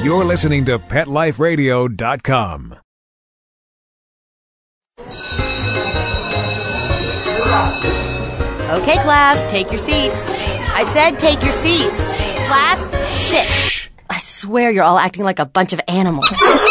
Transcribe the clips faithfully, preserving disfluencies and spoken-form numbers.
You're listening to pet life radio dot com. Okay, class, take your seats. I said take your seats. Class, sit. Shh. I swear you're all acting like a bunch of animals.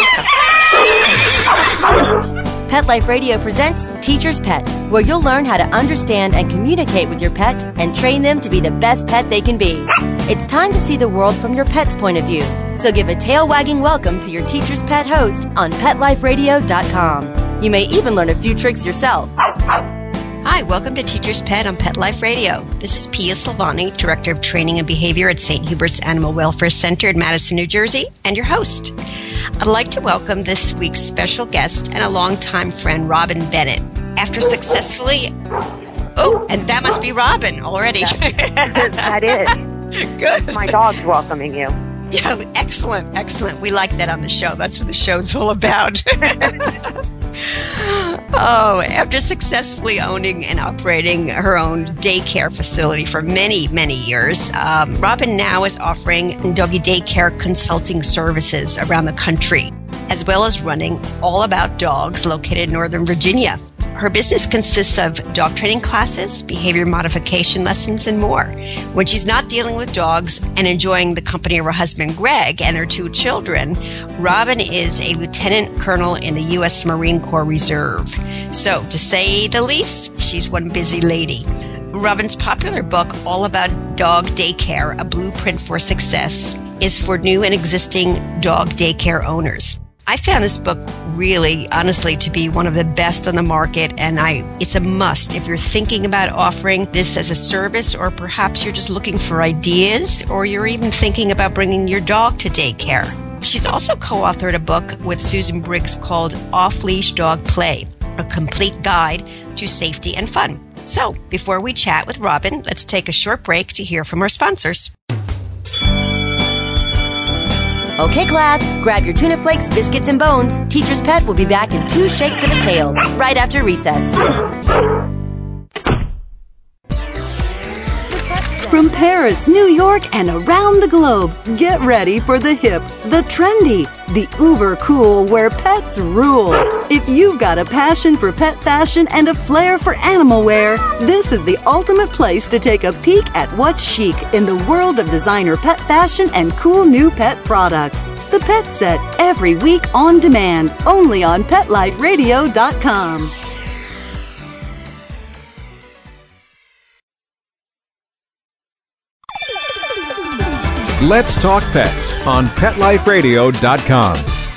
Pet Life Radio presents Teacher's Pet, where you'll learn how to understand and communicate with your pet and train them to be the best pet they can be. It's time to see the world from your pet's point of view. So give a tail-wagging welcome to your Teacher's Pet host on pet life radio dot com. You may even learn a few tricks yourself. Hi, welcome to Teacher's Pet on Pet Life Radio. This is Pia Silvani, Director of Training and Behavior at Saint Hubert's Animal Welfare Center in Madison, New Jersey, and your host. I'd like to welcome this week's special guest and a longtime friend, Robin Bennett. After successfully... Oh, and that must be Robin already. That, that is. Good. My dog's welcoming you. Yeah, excellent, excellent. We like that on the show. That's what the show's all about. Oh, after successfully owning and operating her own daycare facility for many, many years, um, Robin now is offering doggy daycare consulting services around the country, as well as running All About Dogs located in Northern Virginia. Her business consists of dog training classes, behavior modification lessons, and more. When she's not dealing with dogs and enjoying the company of her husband, Greg, and their two children, Robin is a lieutenant colonel in the U S Marine Corps Reserve. So, to say the least, she's one busy lady. Robin's popular book, All About Dog Daycare, A Blueprint for Success, is for new and existing dog daycare owners. I found this book really, honestly, to be one of the best on the market, and I it's a must if you're thinking about offering this as a service, or perhaps you're just looking for ideas, or you're even thinking about bringing your dog to daycare. She's also co-authored a book with Susan Briggs called Off-Leash Dog Play, a complete guide to safety and fun. So, before we chat with Robin, let's take a short break to hear from our sponsors. Okay, class, grab your tuna flakes, biscuits, and bones. Teacher's Pet will be back in two shakes of a tail, right after recess. From Paris, New York, and around the globe, get ready for the hip, the trendy, the uber cool where pets rule. If you've got a passion for pet fashion and a flair for animal wear, this is the ultimate place to take a peek at what's chic in the world of designer pet fashion and cool new pet products. The Pet Set, every week on demand, only on pet life radio dot com. Let's Talk Pets on pet life radio dot com.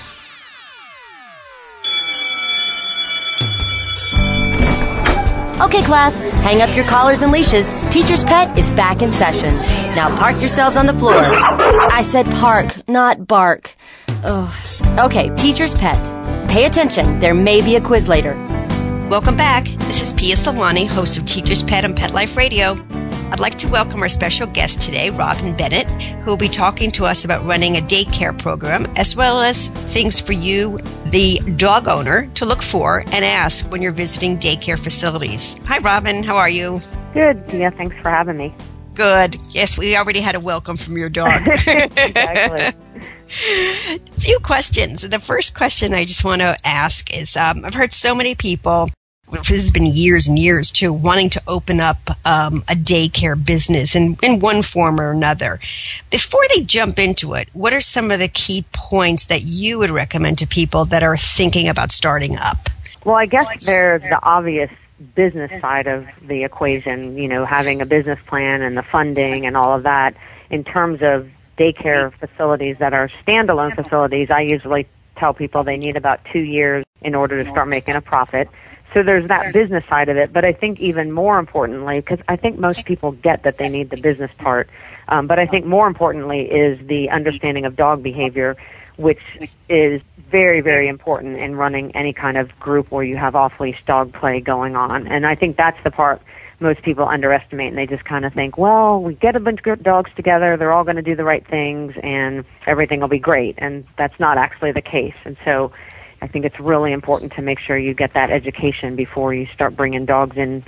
Okay, class, hang up your collars and leashes. Teacher's Pet is back in session. Now park yourselves on the floor. I said park, not bark. Ugh. Okay, Teacher's Pet. Pay attention. There may be a quiz later. Welcome back. This is Pia Silvani, host of Teacher's Pet on Pet Life Radio. I'd like to welcome our special guest today, Robin Bennett, who will be talking to us about running a daycare program, as well as things for you, the dog owner, to look for and ask when you're visiting daycare facilities. Hi, Robin. How are you? Good. Yeah, thanks for having me. Good. Yes, we already had a welcome from your dog. Exactly. A few questions. The first question I just want to ask is, um, I've heard so many people, this has been years and years too, wanting to open up um, a daycare business in, in one form or another. Before they jump into it, what are some of the key points that you would recommend to people that are thinking about starting up? Well, I guess there's the obvious business side of the equation, you know, having a business plan and the funding and all of that. In terms of daycare facilities that are standalone facilities, I usually tell people they need about two years in order to start making a profit. So there's that business side of it, but I think even more importantly, because I think most people get that they need the business part, um, but I think more importantly is the understanding of dog behavior, which is very, very important in running any kind of group where you have off-leash dog play going on. And I think that's the part most people underestimate, and they just kind of think, well, we get a bunch of dogs together, they're all going to do the right things, and everything will be great. And that's not actually the case. And so I think it's really important to make sure you get that education before you start bringing dogs in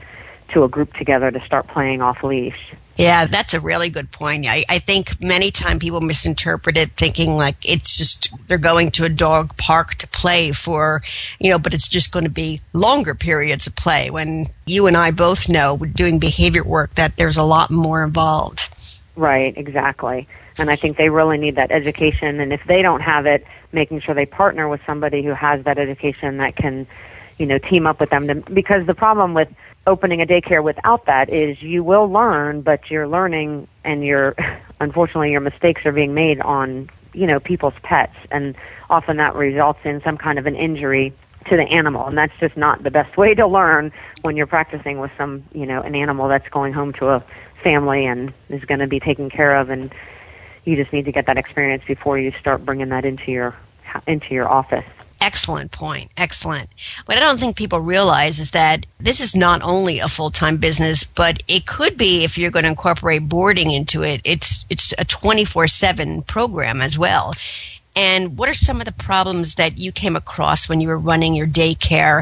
to a group together to start playing off leash. Yeah, that's a really good point. I, I think many times people misinterpret it thinking like it's just they're going to a dog park to play for, you know, but it's just going to be longer periods of play when you and I both know doing behavior work that there's a lot more involved. Right, exactly. And I think they really need that education. And if they don't have it, making sure they partner with somebody who has that education that can, you know, team up with them. To, because the problem with opening a daycare without that is you will learn, but you're learning and you're, unfortunately, your mistakes are being made on, you know, people's pets. And often that results in some kind of an injury to the animal. And that's just not the best way to learn when you're practicing with some, you know, an animal that's going home to a family and is going to be taken care of. And you just need to get that experience before you start bringing that into your into your office. Excellent point. Excellent. What I don't think people realize is that this is not only a full-time business, but it could be, if you're going to incorporate boarding into it, it's it's a twenty-four seven program as well. And what are some of the problems that you came across when you were running your daycare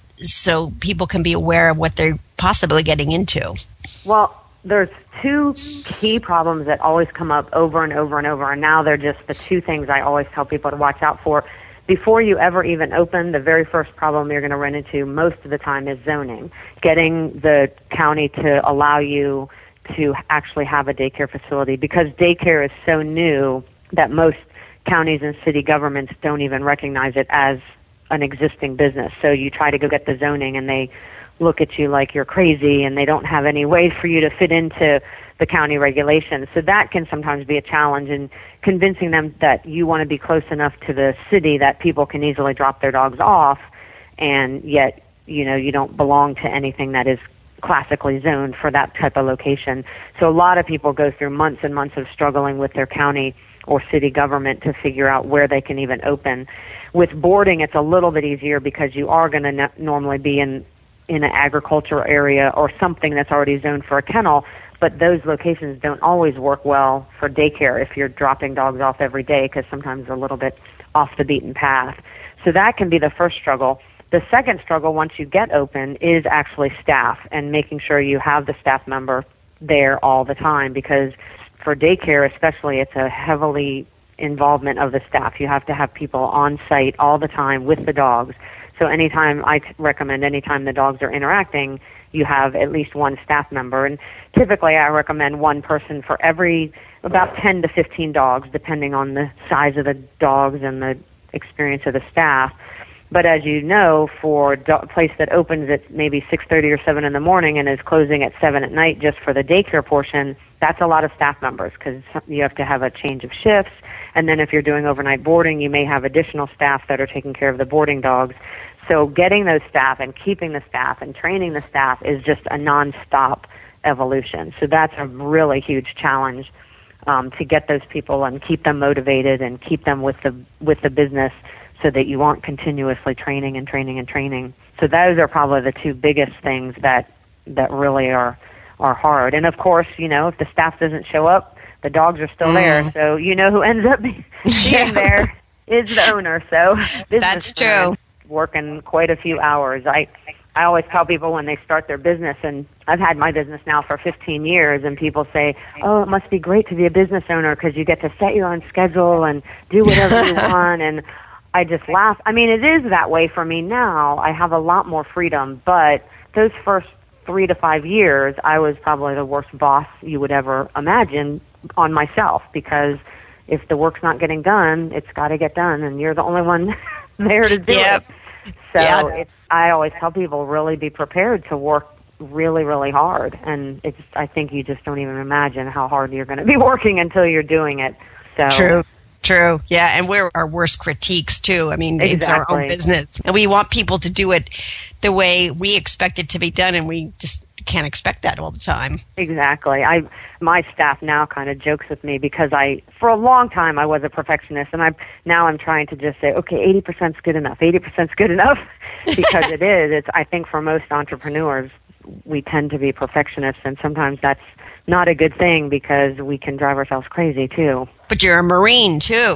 so people can be aware of what they're possibly getting into? Well, there's two key problems that always come up over and over and over, and now they're just the two things I always tell people to watch out for. Before you ever even open, the very first problem you're going to run into most of the time is zoning. Getting the county to allow you to actually have a daycare facility, because daycare is so new that most counties and city governments don't even recognize it as an existing business. So you try to go get the zoning and they look at you like you're crazy and they don't have any way for you to fit into the county regulations. So that can sometimes be a challenge in convincing them that you want to be close enough to the city that people can easily drop their dogs off, and yet, you know, you don't belong to anything that is classically zoned for that type of location. So a lot of people go through months and months of struggling with their county or city government to figure out where they can even open. With boarding, it's a little bit easier because you are going to n- normally be in in an agricultural area or something that's already zoned for a kennel, but those locations don't always work well for daycare if you're dropping dogs off every day, because sometimes they're a little bit off the beaten path. So that can be the first struggle. The second struggle, once you get open, is actually staff and making sure you have the staff member there all the time, because for daycare especially, it's a heavily involvement of the staff. You have to have people on site all the time with the dogs. So anytime, I recommend anytime the dogs are interacting, you have at least one staff member. And typically I recommend one person for every about ten to fifteen dogs, depending on the size of the dogs and the experience of the staff. But as you know, for a do- place that opens at maybe six thirty or seven in the morning and is closing at seven at night just for the daycare portion, that's a lot of staff members, because you have to have a change of shifts. And then if you're doing overnight boarding, you may have additional staff that are taking care of the boarding dogs. So getting those staff and keeping the staff and training the staff is just a nonstop evolution. So that's a really huge challenge, um, to get those people and keep them motivated and keep them with the with the business, so that you aren't continuously training and training and training. So those are probably the two biggest things that that really are are hard. And of course, you know, if the staff doesn't show up, the dogs are still mm. there. So you know who ends up being yeah. there is the owner. So that's true. Working quite a few hours. I I always tell people when they start their business, and I've had my business now for fifteen years, and people say, oh, it must be great to be a business owner because you get to set your own schedule and do whatever you want. And I just laugh. I mean, it is that way for me now. I have a lot more freedom, but those first three to five years, I was probably the worst boss you would ever imagine on myself, because if the work's not getting done, it's got to get done, and you're the only one there to do yep. it. So yeah. it's, I always tell people, really be prepared to work really, really hard. And it's, I think you just don't even imagine how hard you're going to be working until you're doing it. So True. True. Yeah. And we're our worst critiques too. I mean, exactly. It's our own business, and we want people to do it the way we expect it to be done, and we just can't expect that all the time. Exactly. I, my staff now kind of jokes with me, because I, for a long time, I was a perfectionist, and I now I'm trying to just say, okay, eighty percent is good enough. eighty percent is good enough, because it is. It's, I think for most entrepreneurs, we tend to be perfectionists, and sometimes that's not a good thing, because we can drive ourselves crazy too. But you're a Marine too.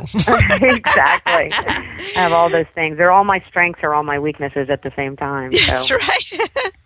Exactly. I have all those things. They're all my strengths or all my weaknesses at the same time. That's so. right.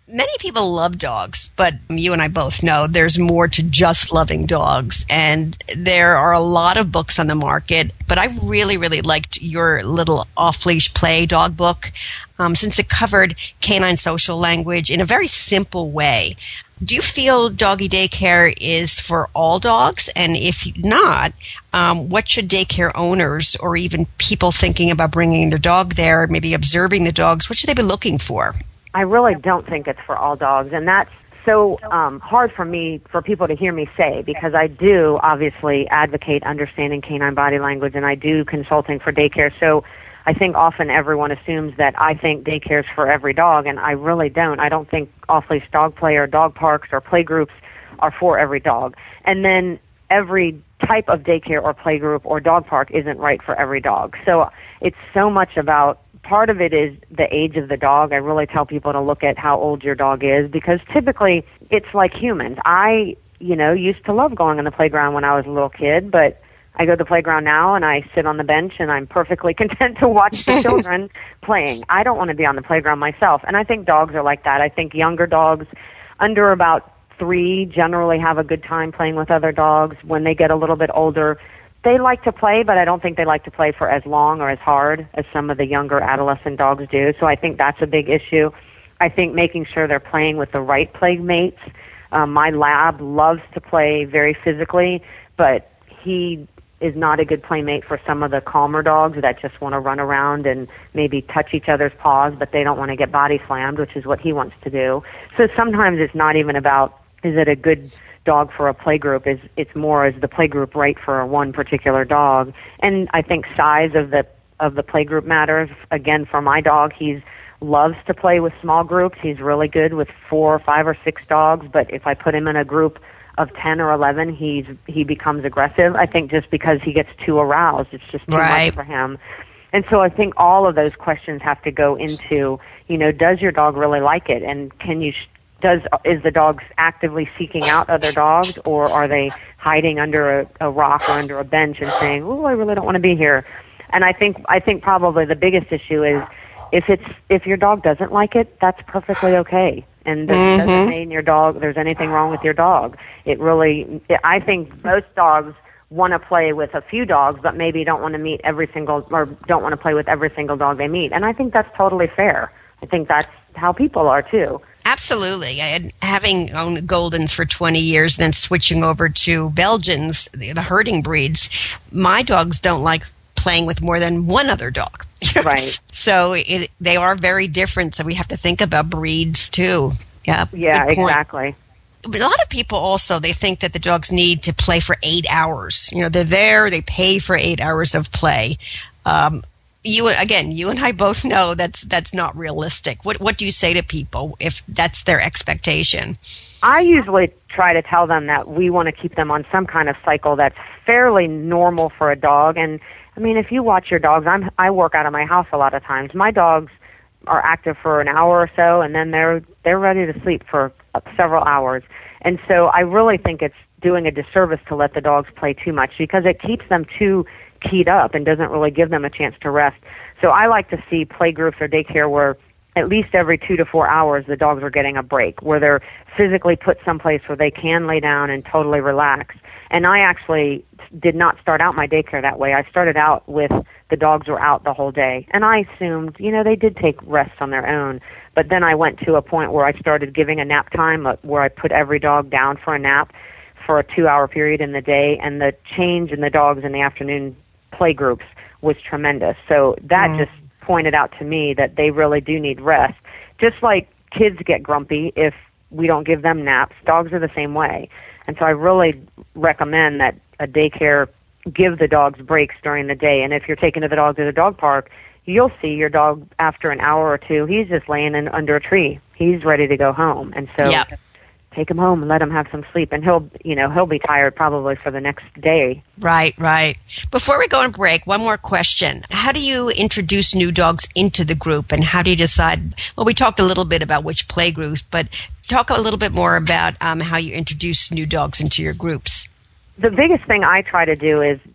Many people love dogs, but you and I both know there's more to just loving dogs. And there are a lot of books on the market, but I really, really liked your little off-leash play dog book um, since it covered canine social language in a very simple way. Do you feel doggy daycare is for all dogs? And if not, um, what should daycare owners or even people thinking about bringing their dog there, maybe observing the dogs, what should they be looking for? I really don't think it's for all dogs, and that's so um, hard for me, for people to hear me say, because I do obviously advocate understanding canine body language, and I do consulting for daycare. So I think often everyone assumes that I think daycare is for every dog, and I really don't. I don't think off-leash dog play or dog parks or play groups are for every dog. And then every type of daycare or play group or dog park isn't right for every dog. So it's so much about, part of it is the age of the dog. I really tell people to look at how old your dog is, because typically it's like humans. I, you know, used to love going on the playground when I was a little kid, but I go to the playground now and I sit on the bench and I'm perfectly content to watch the children playing. I don't want to be on the playground myself. And I think dogs are like that. I think younger dogs under about three generally have a good time playing with other dogs. When they get a little bit older, they like to play, but I don't think they like to play for as long or as hard as some of the younger adolescent dogs do. So I think that's a big issue. I think making sure they're playing with the right playmates. Um, my lab loves to play very physically, but he is not a good playmate for some of the calmer dogs that just want to run around and maybe touch each other's paws, but they don't want to get body slammed, which is what he wants to do. So sometimes it's not even about, is it a good dog for a play group? Is it's more, is the play group right for one particular dog? And I think size of the of the play group matters. Again, for my dog, he's loves to play with small groups. He's really good with four or five or six dogs, but if I put him in a group of ten or eleven, he's he becomes aggressive. I think just because he gets too aroused, it's just too right. much for him. And so I think all of those questions have to go into, you know, does your dog really like it, and can you sh- does is the dog actively seeking out other dogs, or are they hiding under a, a rock or under a bench and saying, "Oh, I really don't want to be here"? And I think I think probably the biggest issue is if it's if your dog doesn't like it, that's perfectly okay. And that mm-hmm. doesn't mean your dog there's anything wrong with your dog. It really, I think most dogs want to play with a few dogs, but maybe don't want to meet every single, or don't want to play with every single dog they meet. And I think that's totally fair. I think that's how people are too. Absolutely. And having owned Goldens for twenty years, then switching over to Belgians, the, the herding breeds, my dogs don't like playing with more than one other dog. Right. So it, they are very different. So we have to think about breeds too. Yeah. Yeah, exactly. But a lot of people also, they think that the dogs need to play for eight hours. You know, they're there, they pay for eight hours of play. Um, you again, you and I both know that's that's not realistic. What what do you say to people if that's their expectation? I usually try to tell them that we want to keep them on some kind of cycle that's fairly normal for a dog. And I mean, if you watch your dogs, I'm I work out of my house a lot of times. My dogs are active for an hour or so, and then they're they're ready to sleep for several hours. And so I really think it's doing a disservice to let the dogs play too much, because it keeps them too keyed up and doesn't really give them a chance to rest. So I like to see play groups or daycare where at least every two to four hours the dogs are getting a break, where they're physically put someplace where they can lay down and totally relax. And I actually did not start out my daycare that way. I started out with the dogs were out the whole day. And I assumed, you know, they did take rest on their own. But then I went to a point where I started giving a nap time, where I put every dog down for a nap for a two-hour period in the day. And the change in the dogs in the afternoon play groups was tremendous. So that mm. just pointed out to me that they really do need rest. Just like kids get grumpy if we don't give them naps, dogs are the same way. And so I really recommend that a daycare give the dogs breaks during the day. And if you're taking the dog to the dog park, you'll see your dog after an hour or two, he's just laying in under a tree. He's ready to go home. And so yep. take him home and let him have some sleep. And he'll, you know, he'll be tired probably for the next day. Right, right. Before we go on break, one more question. How do you introduce new dogs into the group, and how do you decide? Well, we talked a little bit about which play groups, but talk a little bit more about um, how you introduce new dogs into your groups. The biggest thing I try to do is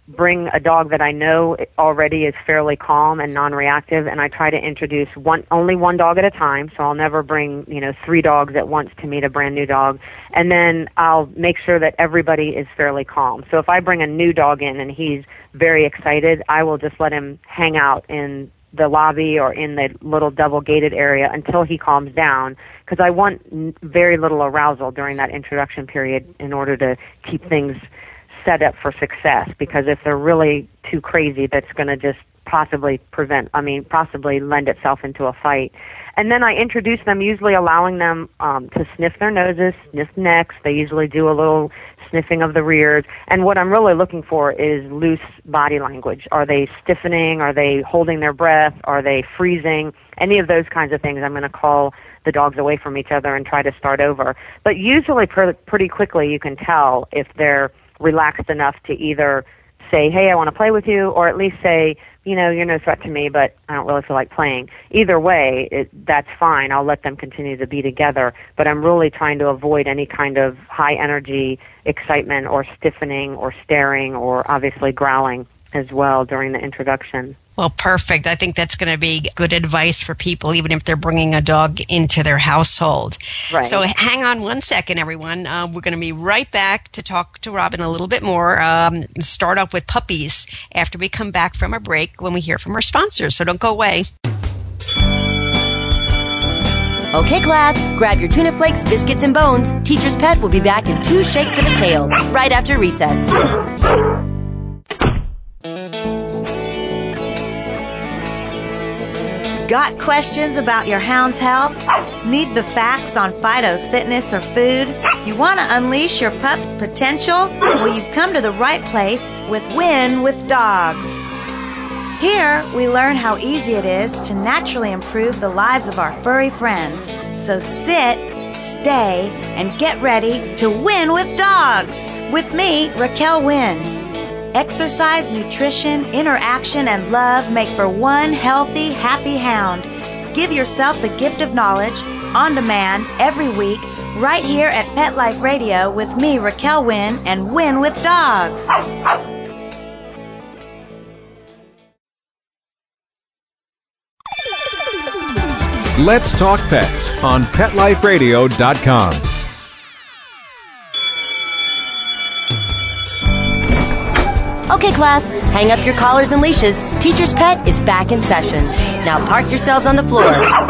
bring a dog that I know already is fairly calm and non-reactive, and I try to introduce one only one dog at a time. So I'll never bring, you know, three dogs at once to meet a brand new dog. And then I'll make sure that everybody is fairly calm. So if I bring a new dog in and he's very excited, I will just let him hang out in the lobby or in the little double gated area until he calms down, because I want n- very little arousal during that introduction period in order to keep things set up for success. Because if they're really too crazy, that's going to just possibly prevent, I mean, possibly lend itself into a fight. And then I introduce them, usually allowing them um, to sniff their noses, sniff necks. They usually do a little sniffing of the rears. And what I'm really looking for is loose body language. Are they stiffening? Are they holding their breath? Are they freezing? Any of those kinds of things, I'm going to call the dogs away from each other and try to start over. But usually pr- pretty quickly you can tell if they're relaxed enough to either say, hey, I want to play with you, or at least say, you know, you're no threat to me, but I don't really feel like playing. Either way, it, that's fine. I'll let them continue to be together, but I'm really trying to avoid any kind of high energy excitement or stiffening or staring or obviously growling as well during the introduction. Well, perfect. I think that's going to be good advice for people, even if they're bringing a dog into their household. Right. So hang on one second, everyone. Uh, we're going to be right back to talk to Robin a little bit more. Um, start off with puppies after we come back from a break when we hear from our sponsors. So don't go away. Okay, class, grab your tuna flakes, biscuits, and bones. Teacher's Pet will be back in two shakes of a tail right after recess. Got questions about your hound's health? Need the facts on Fido's fitness or food? You want to unleash your pup's potential? Well, you've come to the right place with Win with Dogs. Here, we learn how easy it is to naturally improve the lives of our furry friends. So sit, stay, and get ready to win with dogs. With me, Raquel Wynn. Exercise, nutrition, interaction, and love make for one healthy, happy hound. Give yourself the gift of knowledge on demand every week right here at Pet Life Radio with me, Raquel Wynn, and Win with Dogs. Let's Talk Pets on pet life radio dot com. Okay, class, hang up your collars and leashes. Teacher's Pet is back in session. Now park yourselves on the floor.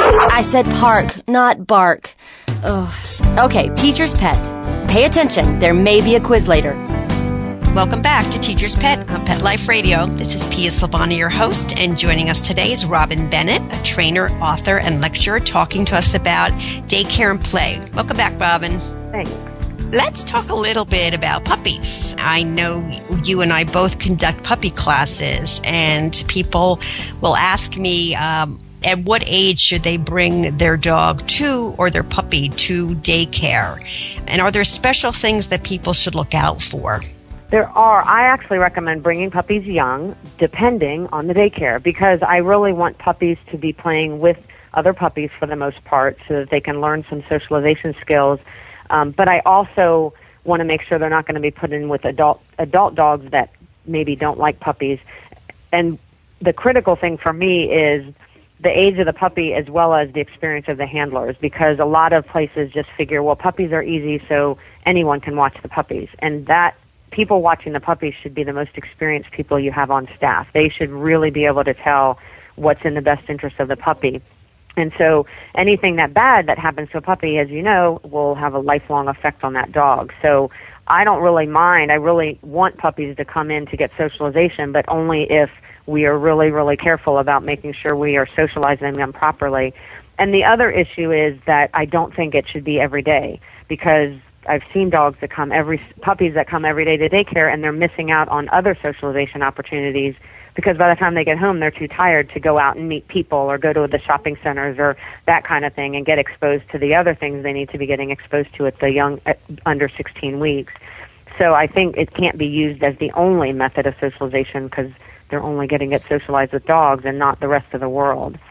I said park, not bark. Ugh. Okay, Teacher's Pet. Pay attention, there may be a quiz later. Welcome back to Teacher's Pet on Pet Life Radio. This is Pia Silvani, your host, and joining us today is Robin Bennett, a trainer, author, and lecturer, talking to us about daycare and play. Welcome back, Robin. Thanks. Let's talk a little bit about puppies. I know you and I both conduct puppy classes, and people will ask me, um, at what age should they bring their dog to or their puppy to daycare? And are there special things that people should look out for? There are. I actually recommend bringing puppies young, depending on the daycare, because I really want puppies to be playing with other puppies for the most part so that they can learn some socialization skills. Um, but I also want to make sure they're not going to be put in with adult adult dogs that maybe don't like puppies. And the critical thing for me is the age of the puppy as well as the experience of the handlers, because a lot of places just figure, well, puppies are easy, so anyone can watch the puppies. And that people watching the puppies should be the most experienced people you have on staff. They should really be able to tell what's in the best interest of the puppy. And so anything that bad that happens to a puppy, as you know, will have a lifelong effect on that dog. So I don't really mind. I really want puppies to come in to get socialization, but only if we are really, really careful about making sure we are socializing them properly. And the other issue is that I don't think it should be every day, because I've seen dogs that come every, puppies that come every day to daycare, and they're missing out on other socialization opportunities because by the time they get home, they're too tired to go out and meet people or go to the shopping centers or that kind of thing and get exposed to the other things they need to be getting exposed to at the young, at under sixteen weeks. So I think it can't be used as the only method of socialization because they're only getting it socialized with dogs and not the rest of the world.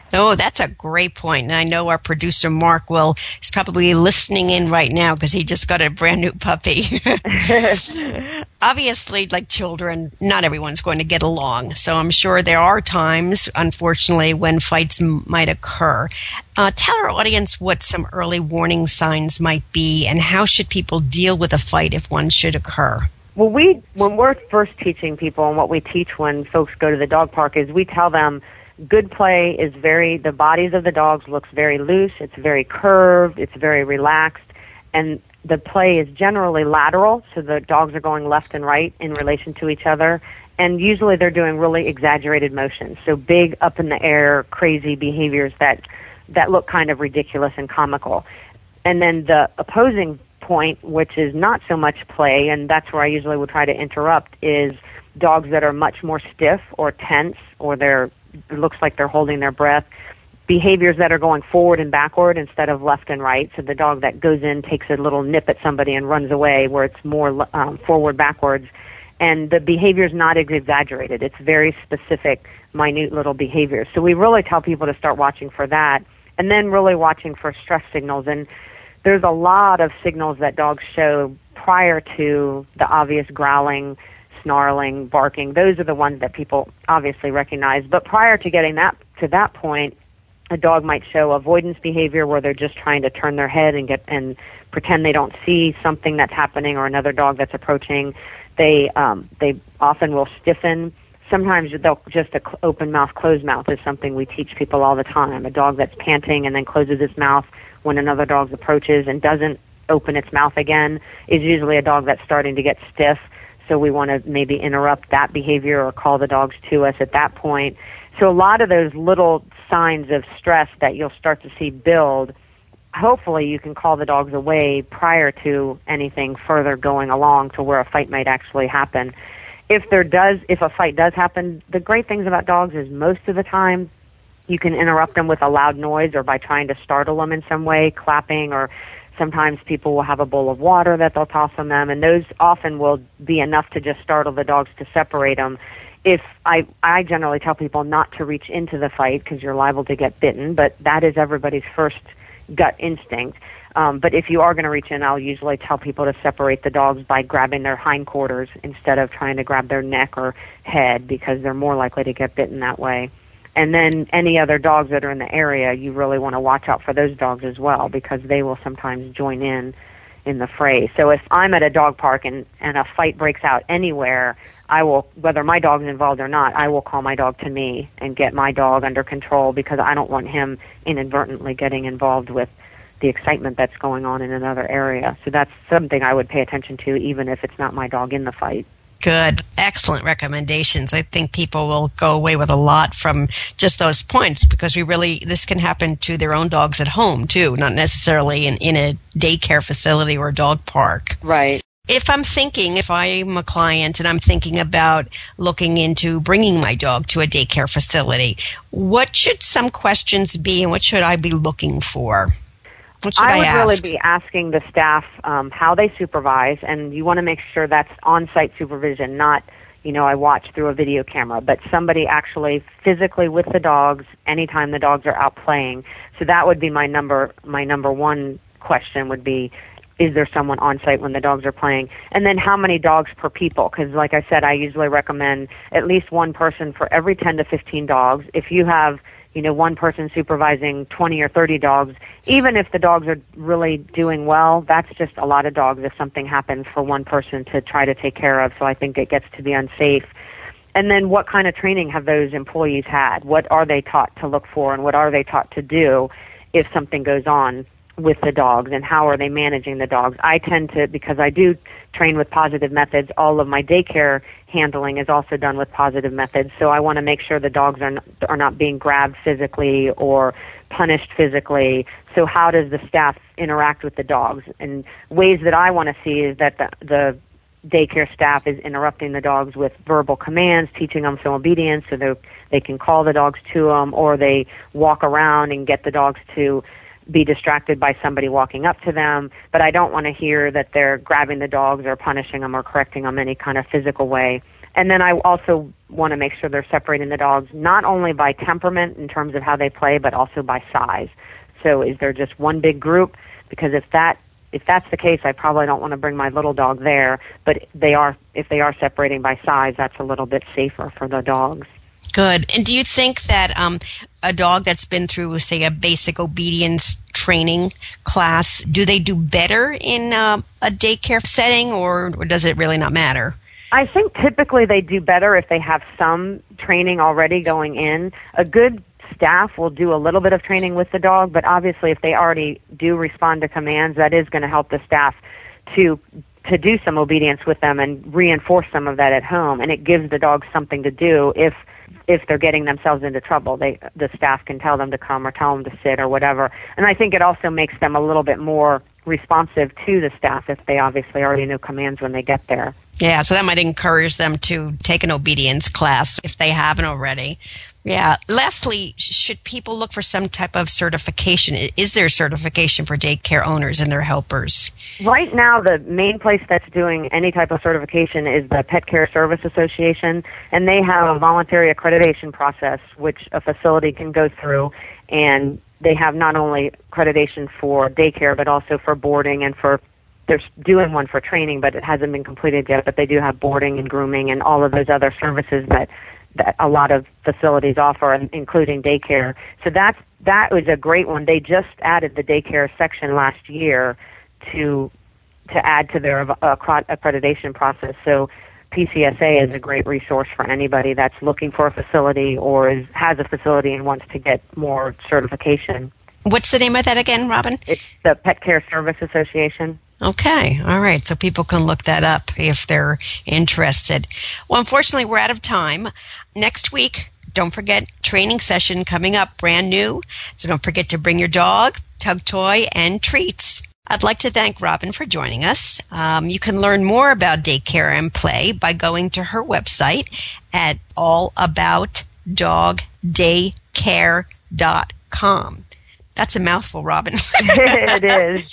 Oh, that's a great point. And I know our producer, Mark, will is probably listening in right now because he just got a brand new puppy. Obviously, like children, not everyone's going to get along. So I'm sure there are times, unfortunately, when fights m- might occur. Uh, tell our audience what some early warning signs might be and how should people deal with a fight if one should occur. Well, we when we're first teaching people, and what we teach when folks go to the dog park is we tell them good play is very, the bodies of the dogs looks very loose, it's very curved, it's very relaxed, and the play is generally lateral, so the dogs are going left and right in relation to each other, and usually they're doing really exaggerated motions, so big up in the air, crazy behaviors that, that look kind of ridiculous and comical. And then the opposing point, which is not so much play, and that's where I usually would try to interrupt, is dogs that are much more stiff or tense, or they're it looks like they're holding their breath, behaviors that are going forward and backward instead of left and right. So the dog that goes in takes a little nip at somebody and runs away, where it's more um, forward, backwards. And the behavior's not exaggerated. It's very specific, minute little behaviors. So we really tell people to start watching for that, and then really watching for stress signals. And there's a lot of signals that dogs show prior to the obvious growling, snarling, barking. Those are the ones that people obviously recognize. But prior to getting that to that point, a dog might show avoidance behavior where they're just trying to turn their head and get and pretend they don't see something that's happening or another dog that's approaching. They um, they often will stiffen. Sometimes they'll just a cl- open mouth, closed mouth is something we teach people all the time. A dog that's panting and then closes its mouth when another dog approaches and doesn't open its mouth again is usually a dog that's starting to get stiff. So we want to maybe interrupt that behavior or call the dogs to us at that point. So a lot of those little signs of stress that you'll start to see build, hopefully you can call the dogs away prior to anything further going along to where a fight might actually happen. If there does, if a fight does happen, the great things about dogs is most of the time you can interrupt them with a loud noise or by trying to startle them in some way, clapping, or sometimes people will have a bowl of water that they'll toss on them, and those often will be enough to just startle the dogs to separate them. If I, I generally tell people not to reach into the fight because you're liable to get bitten, but that is everybody's first gut instinct. Um, but if you are going to reach in, I'll usually tell people to separate the dogs by grabbing their hindquarters instead of trying to grab their neck or head because they're more likely to get bitten that way. And then any other dogs that are in the area, you really want to watch out for those dogs as well because they will sometimes join in in the fray. So if I'm at a dog park and, and a fight breaks out anywhere, I will, whether my dog's involved or not, I will call my dog to me and get my dog under control because I don't want him inadvertently getting involved with the excitement that's going on in another area. So that's something I would pay attention to even if it's not my dog in the fight. Good. Excellent recommendations. I think people will go away with a lot from just those points because we really, this can happen to their own dogs at home too, not necessarily in, in a daycare facility or a dog park. Right. If I'm thinking, if I'm a client and I'm thinking about looking into bringing my dog to a daycare facility, what should some questions be and what should I be looking for? What should I, I would ask? really be asking the staff um, how they supervise, and you want to make sure that's on-site supervision, not, you know, I watch through a video camera, but somebody actually physically with the dogs anytime the dogs are out playing. So that would be my number, my number one question would be, is there someone on-site when the dogs are playing? And then how many dogs per people? Because like I said, I usually recommend at least one person for every ten to fifteen dogs. If you have you know, one person supervising twenty or thirty dogs, even if the dogs are really doing well, that's just a lot of dogs if something happens for one person to try to take care of. So I think it gets to be unsafe. And then what kind of training have those employees had? What are they taught to look for and what are they taught to do if something goes on with the dogs, and how are they managing the dogs? I tend to, because I do train with positive methods, all of my daycare handling is also done with positive methods. So I want to make sure the dogs are not, are not being grabbed physically or punished physically. So how does the staff interact with the dogs? And ways that I want to see is that the, the daycare staff is interrupting the dogs with verbal commands, teaching them some obedience so they they can call the dogs to them, or they walk around and get the dogs to be distracted by somebody walking up to them. But I don't want to hear that they're grabbing the dogs or punishing them or correcting them any kind of physical way. And then I also want to make sure they're separating the dogs not only by temperament in terms of how they play, but also by size. So is there just one big group? Because if that if that's the case, I probably don't want to bring my little dog there. But they are if they are separating by size, that's a little bit safer for the dogs. Good. And do you think that um, a dog that's been through, say, a basic obedience training class, do they do better in uh, a daycare setting, or, or does it really not matter? I think typically they do better if they have some training already going in. A good staff will do a little bit of training with the dog, but obviously if they already do respond to commands, that is going to help the staff to to do some obedience with them and reinforce some of that at home. And it gives the dog something to do if if they're getting themselves into trouble. They the staff can tell them to come or tell them to sit or whatever. And I think it also makes them a little bit more responsive to the staff if they obviously already know commands when they get there. Yeah, so that might encourage them to take an obedience class if they haven't already. Yeah. Lastly, should people look for some type of certification? Is there certification for daycare owners and their helpers? Right now, the main place that's doing any type of certification is the Pet Care Service Association, and they have a voluntary accreditation process which a facility can go through, and they have not only accreditation for daycare but also for boarding and for they're doing one for training, but it hasn't been completed yet, but they do have boarding and grooming and all of those other services that, that a lot of facilities offer, including daycare. So that's, that was a great one. They just added the daycare section last year to to add to their accreditation process. So P C S A is a great resource for anybody that's looking for a facility or is, has a facility and wants to get more certification. What's the name of that again, Robin? It's the Pet Care Service Association. Okay. All right. So people can look that up if they're interested. Well, unfortunately, we're out of time. Next week, don't forget, training session coming up, brand new. So don't forget to bring your dog, tug toy, and treats. I'd like to thank Robin for joining us. Um, you can learn more about daycare and play by going to her website at all about dog daycare dot com. That's a mouthful, Robin. It is.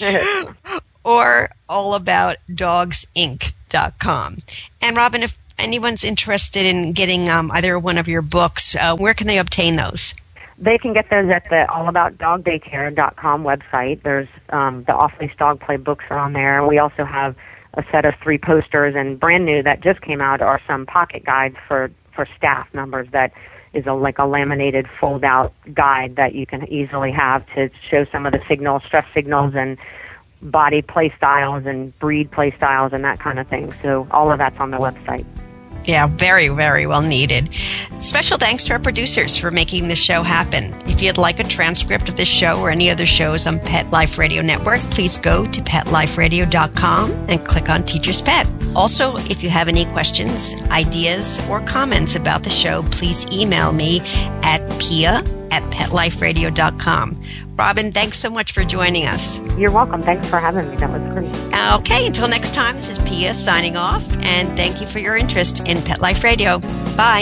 Or all about dogs inc dot com. And Robin, if anyone's interested in getting um, either one of your books, uh, where can they obtain those? They can get those at the all about dog daycare dot com website. There's um, the off-leash dog play books are on there. We also have a set of three posters, and brand new that just came out are some pocket guides for, for staff members that is a, like a laminated fold-out guide that you can easily have to show some of the signals, stress signals, and body play styles and breed play styles and that kind of thing. So all of that's on the website. Yeah, very, very well needed. Special thanks to our producers for making this show happen. If you'd like a transcript of this show or any other shows on Pet Life Radio Network, please go to pet life radio dot com and click on Teacher's Pet. Also, if you have any questions, ideas, or comments about the show, please email me at pia at pet life radio dot com. Robin, thanks so much for joining us. You're welcome. Thanks for having me. That was great. Okay, until next time, this is Pia signing off, and thank you for your interest in Pet Life Radio. Bye.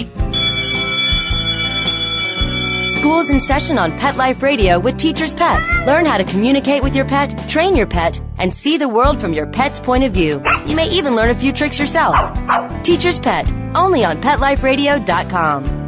School's in session on Pet Life Radio with Teacher's Pet. Learn how to communicate with your pet, train your pet, and see the world from your pet's point of view. You may even learn a few tricks yourself. Teacher's Pet, only on pet life radio dot com.